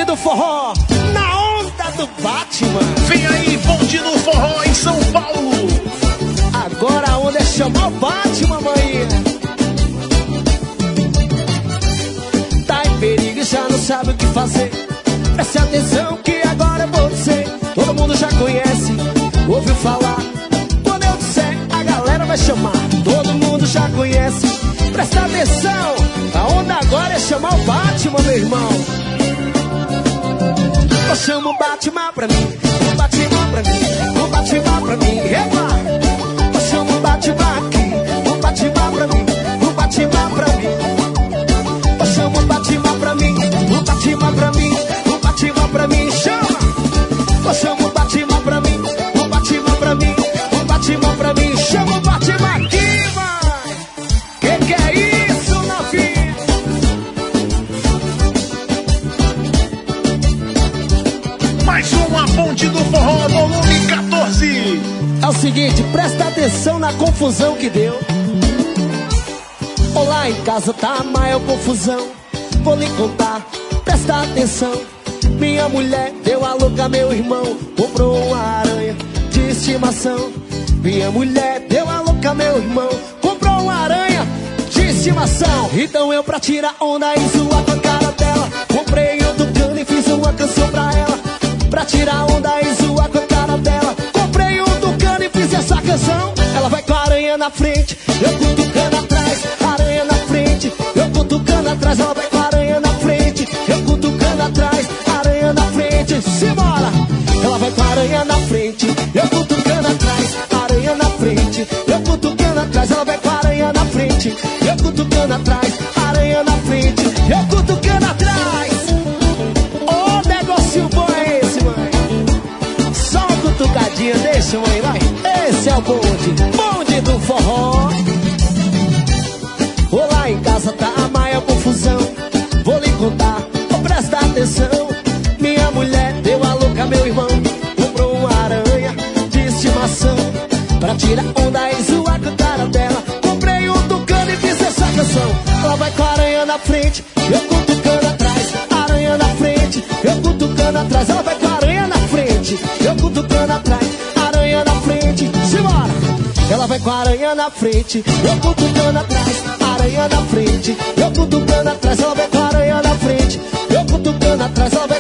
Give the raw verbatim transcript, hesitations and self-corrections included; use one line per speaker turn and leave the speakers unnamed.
do forró, na onda do Batman.
Vem aí, bonde do forró em São Paulo.
Agora a onda é chamar o Batman, mãe. Tá em perigo e já não sabe o que fazer. Preste atenção que agora eu vou dizer. Todo mundo já conhece, ouviu falar. Quando eu disser, a galera vai chamar. Todo mundo já conhece. Presta atenção, a onda agora é chamar o Batman, meu irmão. Eu chamo o Batman pra mim, o Batman pra mim, o Batman pra mim. Epa! Eu chamo o Batman aqui, o Batman pra mim, o Batman pra mim. Eu chamo o Batman pra mim, o Batman pra mim, o Batman pra mim. Chama! Eu chamo o Batman pra mim, o Batman pra mim, o Batman pra mim. Chama o Batman aqui, vai! Que que é isso, novinha?
Mais uma ponte do forró, volume quatorze.
É o seguinte, presta atenção na confusão que deu. Olá, em casa tá a maior confusão. Vou lhe contar, presta atenção. Minha mulher deu a louca, meu irmão comprou uma aranha de estimação. Minha mulher deu a louca, meu irmão comprou uma aranha de estimação. Então eu, pra tirar onda e zoar com a cara dela, comprei outro cano e fiz uma canção pra ela. Pra tirar onda e zoar com a cara dela, comprei um tucano e fiz essa canção. Ela vai com a aranha na frente, eu com o tucano atrás. Aranha na frente, eu com o tucano atrás. Ela vai com a aranha na frente, eu com o tucano atrás. Aranha na frente, simbora. Ela vai com a aranha na frente, eu com o tucano atrás. Aranha na frente, eu com o tucano atrás. Ela vai com a aranha na frente, eu com o tucano atrás. Aranha na frente, eu com o tucano atrás. Ô, negócio bom é esse, mãe. Só uma cutucadinha, deixa, mãe, vai. Esse é o bonde, bonde do forró. Olá, em casa tá a maior confusão. Vou lhe contar, oh, presta atenção. Minha mulher deu a louca, meu irmão comprou uma aranha de estimação. Pra tirar onda e zoar com a cara dela, comprei um tucano e fiz essa canção. Ela vai com a aranha na frente, eu com o tucano atrás. Aranha na frente, eu com o tucano atrás. Ela vai com a aranha na frente, eu com o tucano atrás. Aranha na frente, simbora. Ela vai com a aranha na frente, eu com o tucano atrás. Aranha na frente, eu com o tucano atrás. Ela vai com a aranha na frente, eu com o tucano atrás. Ela vai